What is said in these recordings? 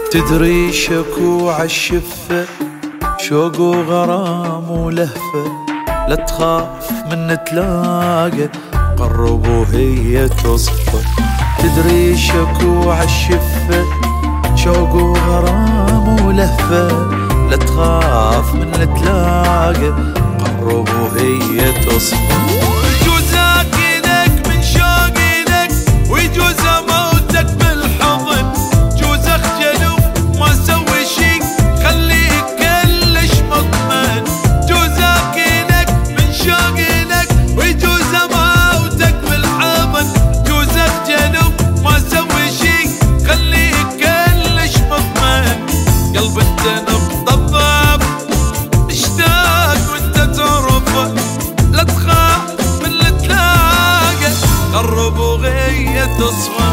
تدري شكو عالشفة، شوق وغرام ولهفة، لا تخاف من تلاقى، قرب وهي تصفى. تدري شكو عالشفة، شوق وغرام ولهفة، لا تخاف من تلاقى، قرب وهي تصفى. يجوز اكلك من شوقي لك، ويجوز اموتك بالحضن، جوز اخجل وما اسوي شي خليك كلش مطمن. جوز اكلك من شوقي لك، ويجوز اموتك بالحضن، جوز اخجل وما اسوي شي خليك كلش مطمن. قلب انت مضبب اشتاق وانت تعرفه، لا تخاف من اللي تلاقى، قرب وغية تصفى.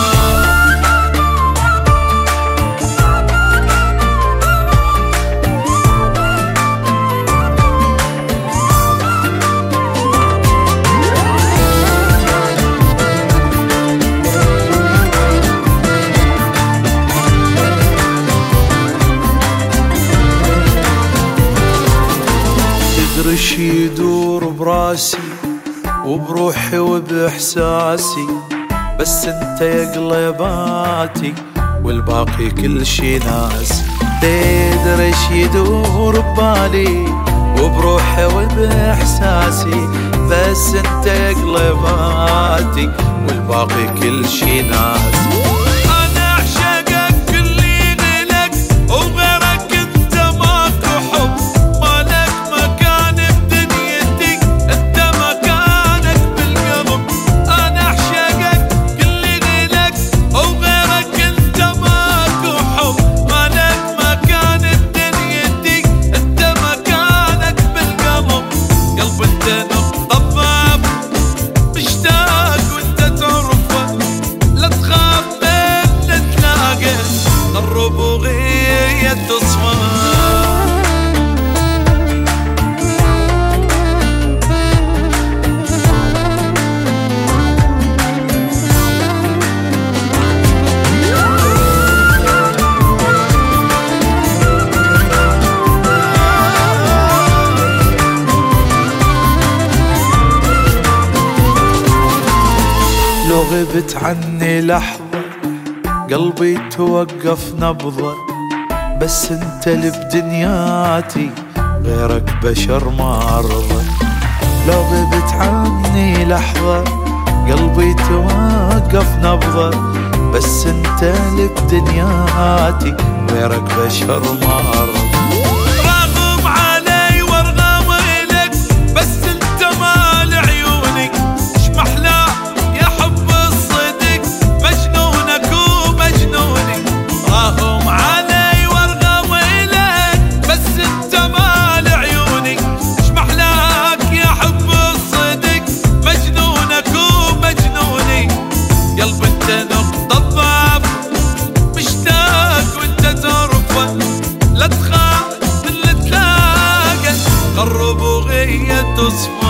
تدري شي يدور براسي وبروحي وبإحساسي، بس انت يا قلباتي والباقي كل شي ناسي. تدري شي يدور ببالي وبروحي وبإحساسي، بس انت يا قلباتي والباقي كل شي ناسي. قرب وغية تصفى. لو غبت عني لحظة قلبي توقف نبضة، بس انت اللي بدنياتي غيرك بشر ما ارضى. لو غبت عني لحظة قلبي توقف نبضة، بس انت اللي بدنياتي غيرك بشر ما ارضى. راغم علي وارغم الك، بس انت مال عيوني، اش محلى يا حب الصدق مجنونك ومجنوني. راغم علي وارغم الك، بس انت مال عيوني، اش محلاك يا حب الصدق مجنونك ومجنوني. قلب انت نقطة ضعف مشتاق وانت تعرفه، لا تخاف من اللي تلاقى، قرب وغية تصفى.